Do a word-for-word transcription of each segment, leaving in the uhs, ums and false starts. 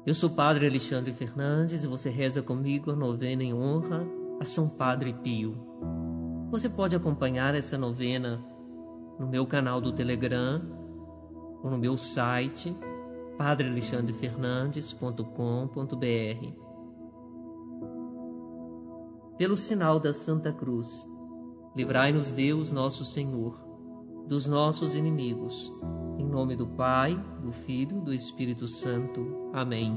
Eu sou o Padre Alexandre Fernandes e você reza comigo a novena em honra a São Padre Pio. Você pode acompanhar essa novena no meu canal do Telegram ou no meu site padre alexandre fernandes ponto com ponto b r. Pelo sinal da Santa Cruz, livrai-nos Deus nosso Senhor dos nossos inimigos. Em nome do Pai, do Filho e do Espírito Santo. Amém.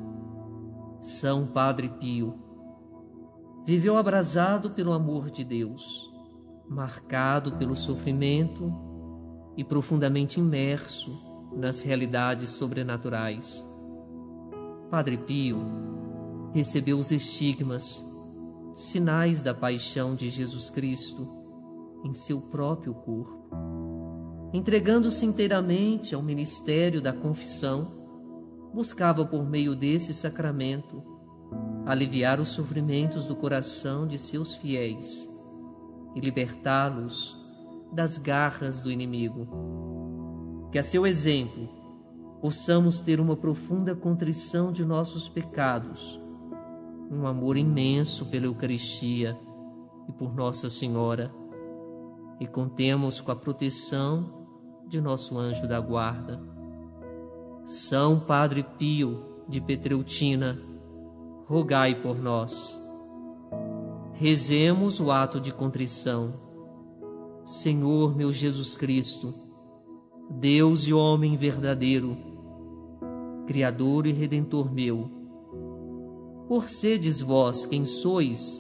São Padre Pio viveu abrasado pelo amor de Deus, marcado pelo sofrimento e profundamente imerso nas realidades sobrenaturais. Padre Pio recebeu os estigmas, sinais da paixão de Jesus Cristo em seu próprio corpo. Entregando-se inteiramente ao ministério da confissão, buscava por meio desse sacramento aliviar os sofrimentos do coração de seus fiéis e libertá-los das garras do inimigo. Que a seu exemplo possamos ter uma profunda contrição de nossos pecados, um amor imenso pela Eucaristia e por Nossa Senhora, e contemos com a proteção de nosso anjo da guarda. São Padre Pio de Petreutina, rogai por nós. Rezemos o ato de contrição. Senhor meu Jesus Cristo, Deus e homem verdadeiro, Criador e Redentor meu, por sedes vós quem sois,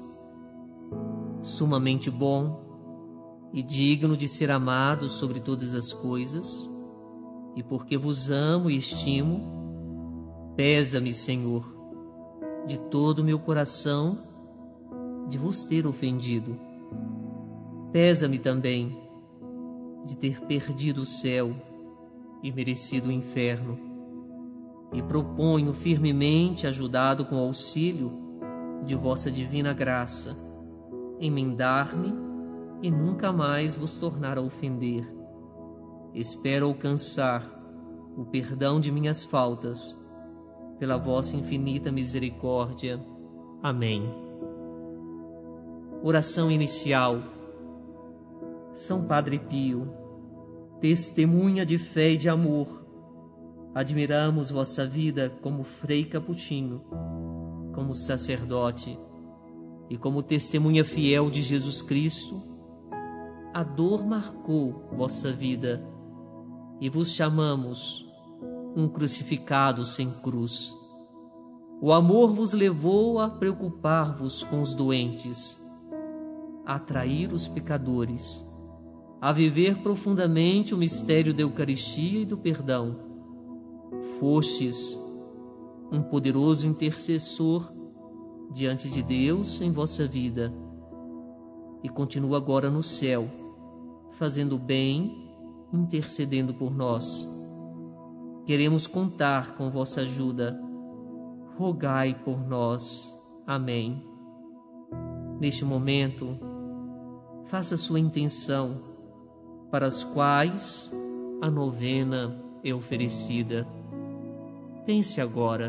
sumamente bom e digno de ser amado sobre todas as coisas, e porque vos amo e estimo, pesa-me, Senhor, de todo o meu coração, de vos ter ofendido. Pesa-me também de ter perdido o céu e merecido o inferno, e proponho firmemente, ajudado com o auxílio de vossa divina graça, emendar-me e nunca mais vos tornar a ofender. Espero alcançar o perdão de minhas faltas, pela vossa infinita misericórdia. Amém. Oração inicial. São Padre Pio, testemunha de fé e de amor, admiramos vossa vida como frei capuchinho, como sacerdote e como testemunha fiel de Jesus Cristo. A dor marcou vossa vida e vos chamamos um crucificado sem cruz. O amor vos levou a preocupar-vos com os doentes, a atrair os pecadores, a viver profundamente o mistério da Eucaristia e do perdão. Fostes um poderoso intercessor diante de Deus em vossa vida e continua agora no céu, fazendo bem, intercedendo por nós. Queremos contar com vossa ajuda. Rogai por nós. Amém. Neste momento, faça sua intenção, para as quais a novena é oferecida. Pense agora.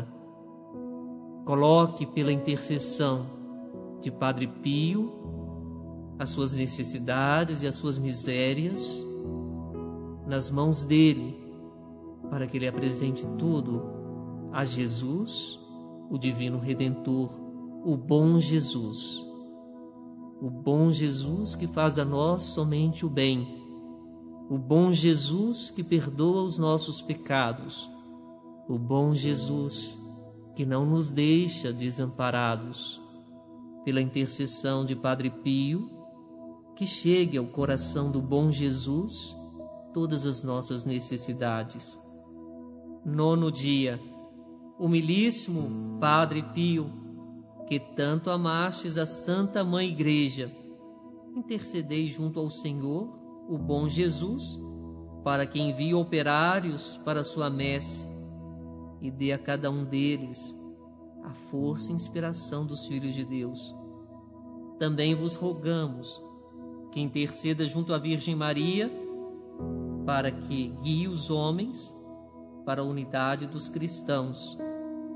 Coloque pela intercessão de Padre Pio as suas necessidades e as suas misérias nas mãos dele, para que ele apresente tudo a Jesus, o Divino Redentor, o bom Jesus. O bom Jesus que faz a nós somente o bem. O bom Jesus que perdoa os nossos pecados. O bom Jesus que não nos deixa desamparados. Pela intercessão de Padre Pio, que chegue ao coração do bom Jesus todas as nossas necessidades. Nono dia. Humilíssimo Padre Pio, que tanto amastes a Santa Mãe Igreja, intercedei junto ao Senhor, o bom Jesus, para que envie operários para sua messe e dê a cada um deles a força e inspiração dos filhos de Deus. Também vos rogamos que interceda junto à Virgem Maria para que guie os homens para a unidade dos cristãos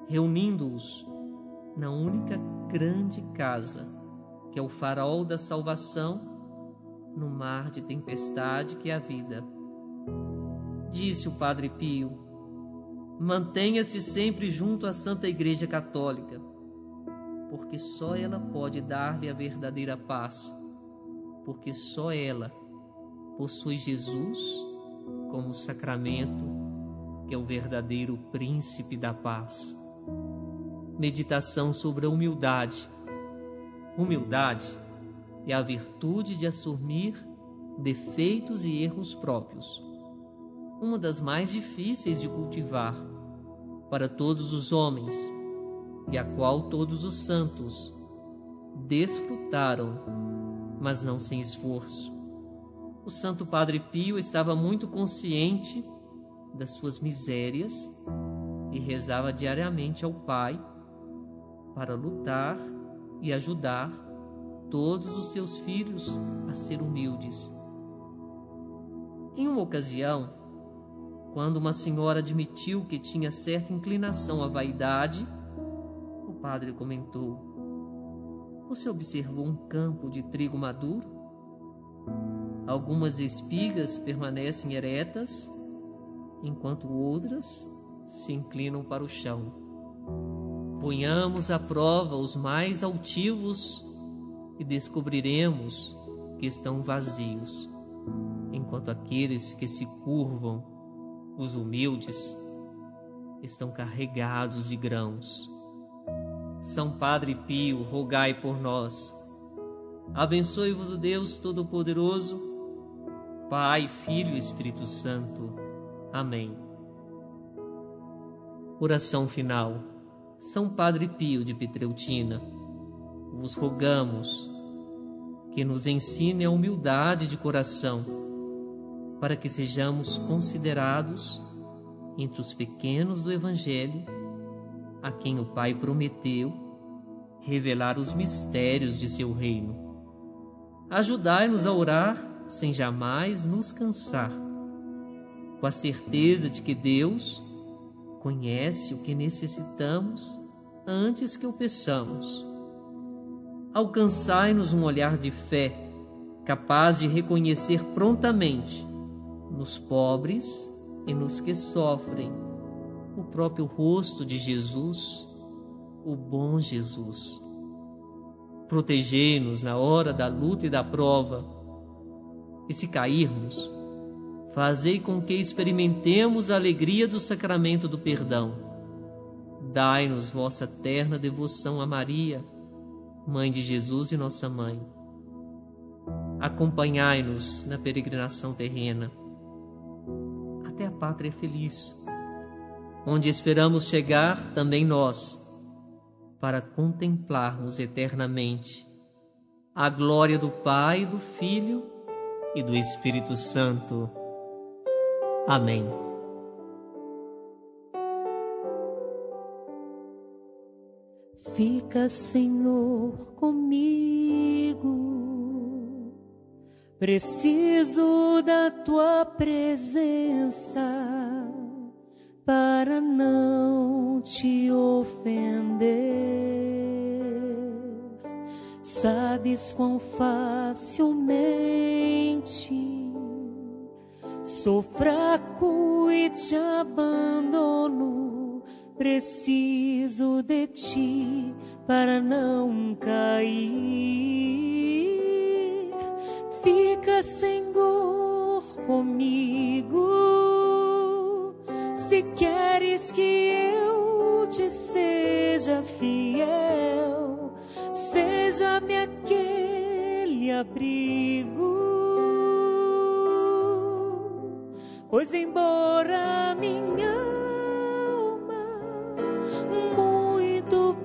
reunindo-os na única grande casa, que é o farol da salvação no mar de tempestade que é a vida. Disse o Padre Pio: mantenha-se sempre junto à Santa Igreja Católica, porque só ela pode dar-lhe a verdadeira paz, porque só ela possui Jesus como sacramento, que é o verdadeiro príncipe da paz. Meditação sobre a humildade. Humildade é a virtude de assumir defeitos e erros próprios, uma das mais difíceis de cultivar para todos os homens, e a qual todos os santos desfrutaram, mas não sem esforço. O Santo Padre Pio estava muito consciente das suas misérias e rezava diariamente ao Pai para lutar e ajudar todos os seus filhos a ser humildes. Em uma ocasião, quando uma senhora admitiu que tinha certa inclinação à vaidade, o padre comentou: você observou um campo de trigo maduro? Algumas espigas permanecem eretas, enquanto outras se inclinam para o chão. Ponhamos à prova os mais altivos e descobriremos que estão vazios, enquanto aqueles que se curvam, os humildes, estão carregados de grãos. São Padre Pio, rogai por nós. Abençoe-vos o Deus Todo-Poderoso, Pai, Filho e Espírito Santo. Amém. Oração final. São Padre Pio de Pietrelcina, vos rogamos que nos ensine a humildade de coração, para que sejamos considerados entre os pequenos do Evangelho, a quem o Pai prometeu revelar os mistérios de seu reino. Ajudai-nos a orar sem jamais nos cansar, com a certeza de que Deus conhece o que necessitamos antes que o peçamos. Alcançai-nos um olhar de fé, capaz de reconhecer prontamente, nos pobres e nos que sofrem, o próprio rosto de Jesus, o bom Jesus. Protegei-nos na hora da luta e da prova, e se cairmos, fazei com que experimentemos a alegria do sacramento do perdão. Dai-nos vossa terna devoção a Maria, Mãe de Jesus e nossa Mãe. Acompanhai-nos na peregrinação terrena até a pátria feliz, onde esperamos chegar também nós, para contemplarmos eternamente a glória do Pai, do Filho e do Espírito Santo. Amém. Fica, Senhor, comigo, preciso da tua presença para não te ofender. Sabes quão facilmente sou fraco e te abandono. Preciso de ti para não cair. Fica, Senhor, comigo. Se queres que eu te seja fiel, seja-me aquele abrigo. Pois embora minha muito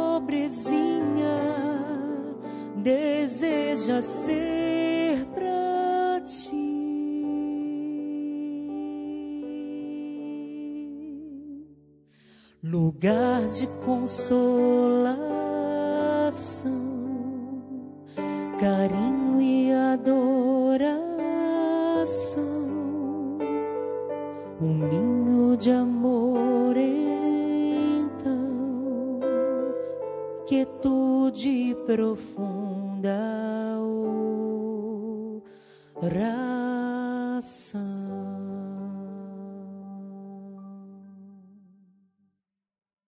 pobrezinha deseja ser pra ti, lugar de consolação, carinho e adoração, um ninho de amor então quietude profunda oração.